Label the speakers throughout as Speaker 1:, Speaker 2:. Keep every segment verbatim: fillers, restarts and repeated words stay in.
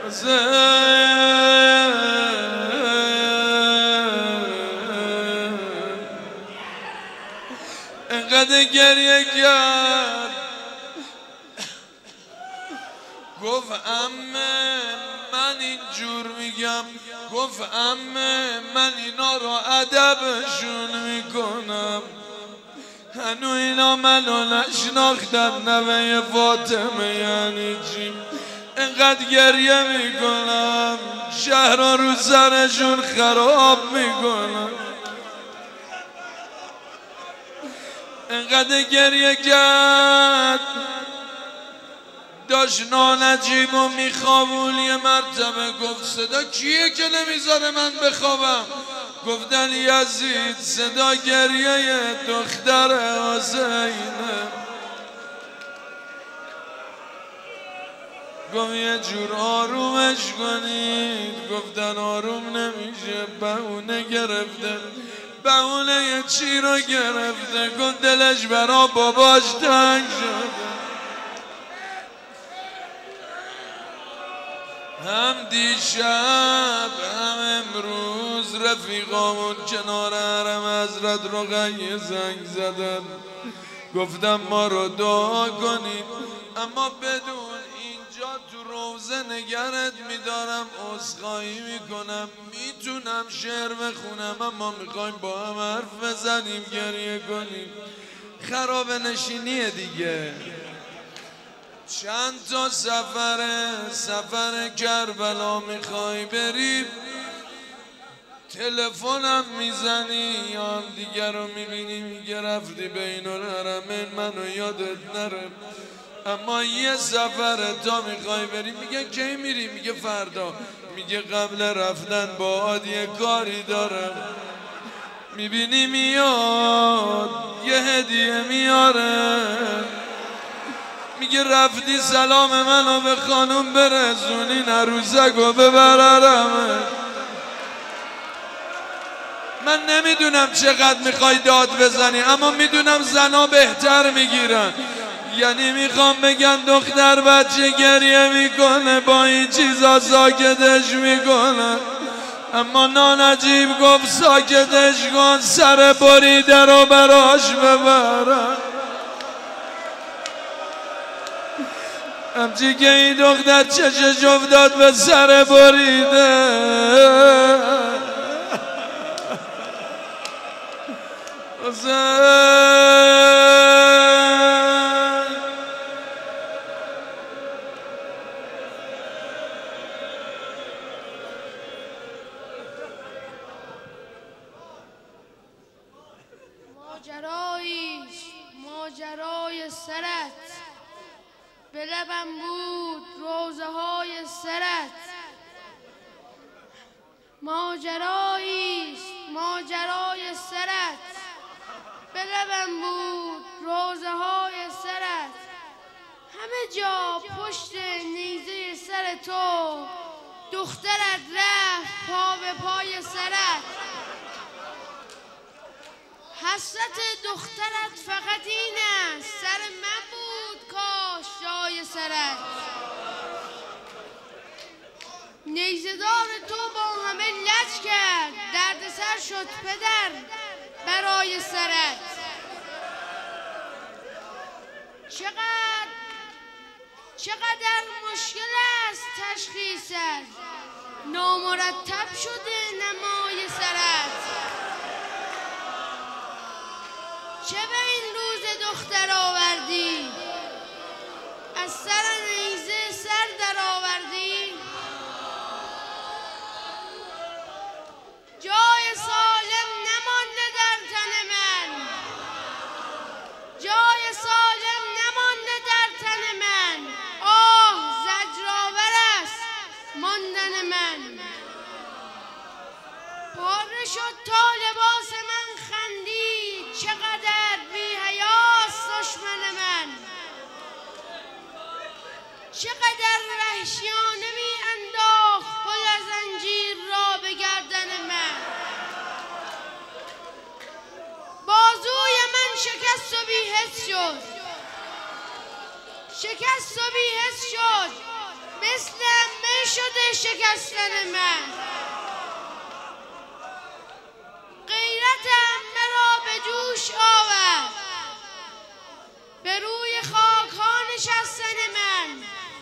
Speaker 1: انقدر گریه کرد گفت عمه من اینجور میگم، گفت عمه من اینا رو ادبشون میکنم، هنو اینا منو نشناختن نوه فاطمه یعنی چی. انقدر گریه میکنم شهر رو سرشون خراب میکنم. انقدر گریه کرد داشت نانجیب و میخوابون. یه مرتبه گفت صدا کیه که نمیذاره من بخوابم؟ گفتن یزید صدا گریه دختر حسینه. گفت یه جور آرومش کنید. گفتن آروم نمیشه، بهونه گرفته. بهونه یه چی رو گرفته؟ گفت دلش برا باباش تنگ شده. هم دیشب هم امروز رفیقامون کنار حرم حضرت رقیه زنگ زدن، گفتم ما رو دعا کنید، اما بدون اینجا تو روزه نگرت میدارم، عذرخواهی میکنم، میتونم شعر بخونم اما میخوایم با هم حرف بزنیم گریه کنیم. خراب نشینیه دیگه. چند تا سفره سفر کربلا میخوای بریم، تلفنم میزنی یا هم دیگر رو میبینی میگه رفتی بین الحرمین منو یادت نره. اما یه سفر تا میخوای بریم، میگه کی میری؟ میگه فردا. میگه قبل رفتن باهات یه کاری دارم. میبینی میاد یه هدیه میاره، میگه رفتی سلام منو به خانوم برسونی، عروسکو ببررمه. من نمیدونم چقدر میخوای داد بزنی اما میدونم زنا بهتر میگیرن. یعنی میخوام بگم دختر بچه گریه میکنه با این چیزا ساکتش میکنه، اما نانجیب گفت ساکتش کن، سر بریده رو براش ببرن. همچی که این دختر چشش افتاد به سر بریده.
Speaker 2: ماجراییست ماجرای سرت، به لبم بود روزه های سرت. ماجراییست ماجرای سرت، به لبم بود روزه های سرت. همه جا پشت نیزه سر تو، دخترت رفت پا به پای سرت. حسرت دخترت فقط این است، سر من بود کاش جای سرت. نیزه‌دار تو با همه لج کرد، دردسر شد پدر برای سرت. چقدر چقدر مشکل است تشخیصت، نامرتب شده نمای سرت. چه به این روز دختر آوردی، از سر نیزه سر در آوردی. جای سالم نمانده در تن من، جای سالم نمانده در تن من. آه زجرآور است ماندن من. پاره شد تا لباس من خندید، چقدر بی حیاست دشمن من. چقدر وحشیانه می انداخت پل زنجیر را به گردن من. بازوی من شکست و بی‌حس شد، شکست و بی‌حس شد، مثل امه شده شکستن من. غیرتم مرا به جوش آورد، به روی خاک ها نشستن من.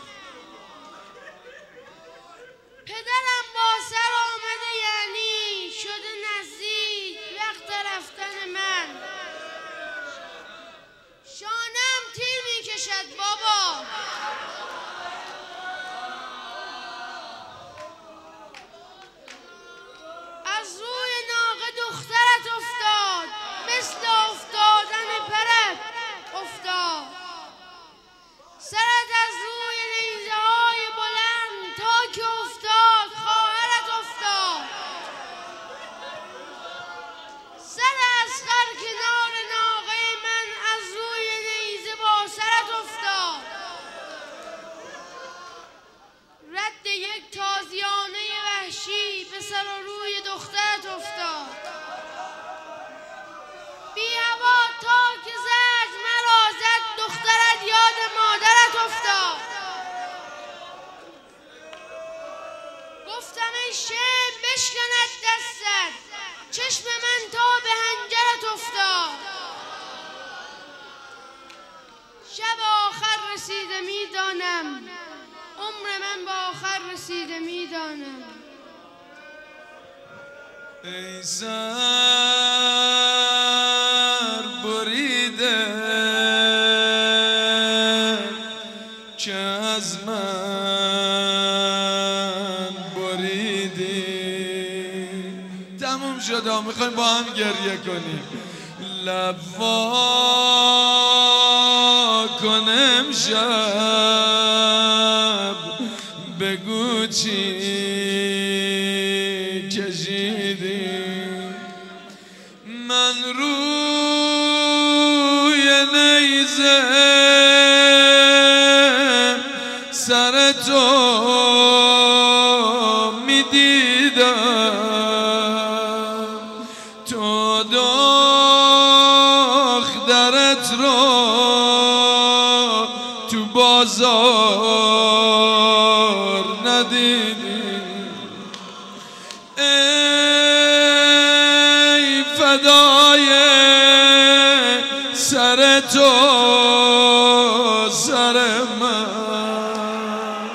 Speaker 2: پدرم با سر آمده یعنی شده نزدیک وقت رفتن من. شانم تیر می کشد بابا، از روی ناقه دخترت افتاد، مثل افتادن پرت افتاد. سرت از روی نیزه های بلند تا که افتاد خواهرت افتاد. سر اصغر کنار ناقه من از روی نیزه با سرت افتاد. رد یک تازیانه وحشی به سر و روی دخترت افتاد. بی هوا تا که زد مرا زد، دخترت یاد مادرت افتاد. گفتم ای شم بشکند دستت، چشم من تا به هنجرت افتاد. شب آخر رسیده میدانم، عمر من با آخر رسیده میدانم.
Speaker 1: ای سر بریده که از من بریدی. تموم شد، میخوایم با هم گریه کنیم. لب وا کنم شب، بگو چی کشیدی. من روی نیزه سر تو میدیدم، تو دخترت رو تو بازار ندیدی. ای فدای سر تو سر من،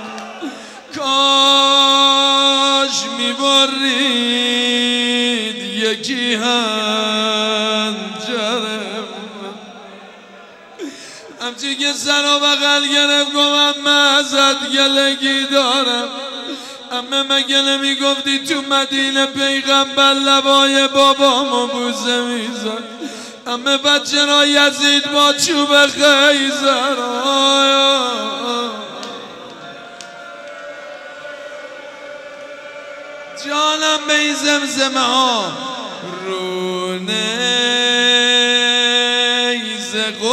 Speaker 1: کاش میبرید یکی هنجر من. همچی که سر و بغل گرفت گفتم من ازت گلگی دارم. امه مگه نمی گفتی تو مدینه پیغمبر لبای بابامو بوسه میزد؟ امه بچه را یزید با چوب خیزر. جانم به این زمزمه ها رو نیز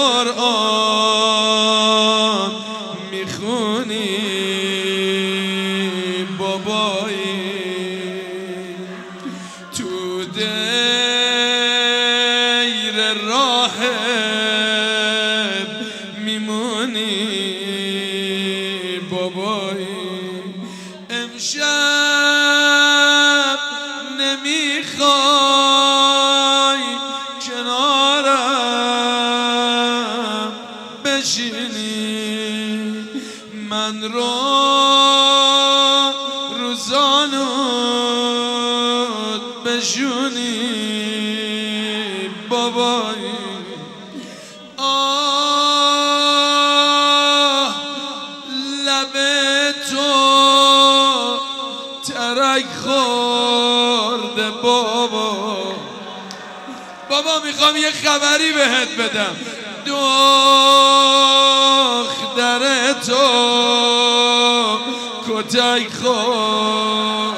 Speaker 1: قرآن میخونی بابایی، تو دیر راهب میمونی بابایی. امشب نمیخوای کنارم بشینی، من رو روزانوت بشونی بابایی. آه لب تو ترک خورده بابا. بابا میخوام یه خبری بهت بدم، دختر تو کتک خوردم.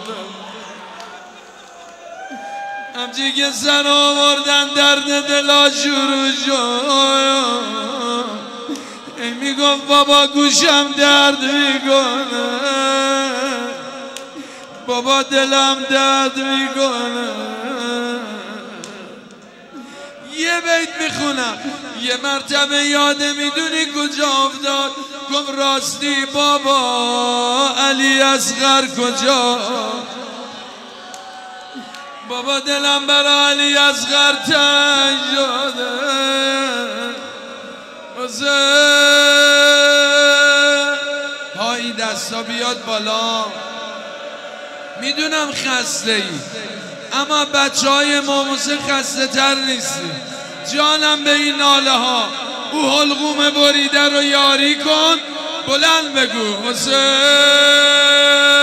Speaker 1: همچی که سر آوردن درد دلا شروع شد. ای میگفت بابا گوشم درد میکنه، بابا دلم درد میکنه. یه بیت میخونم، یه مرتبه یاده میدونی کجا افتاد؟ گفت راستی بابا علی اصغر کجا؟ بابا دلم برای علی اصغر تنگ شده. حسین پایی دستا بیاد بالا. میدونم خسته ای اما بچه های ماموسه خسته تر نیستی. جانم به این ناله ها. او حلقوم بریده رو یاری کن. بلند بگو حسین.